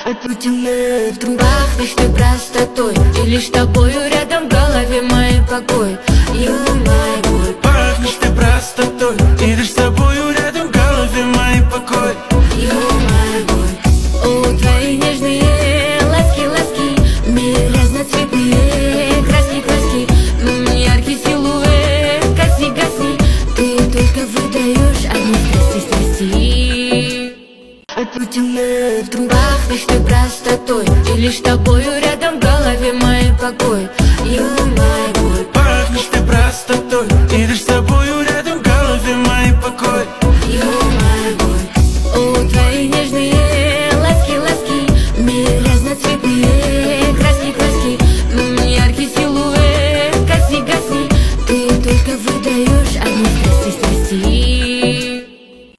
Отпутенные в трубах мечты простотой, и лишь тобою рядом в голове моей покой. You my boy. Пахнешь ты простотой, и лишь с тобою рядом в голове моей покой. You my boy. О, твои нежные ласки, мир разноцветные краски, яркий силуэт, гаси, ты только выдаешь одни страсти. Отпутенные в трубах мечты простотой, и лишь тобою рядом в голове моей покой. You my boy. Пахнешь ты простотой, и лишь с тобою рядом в голове моей покой.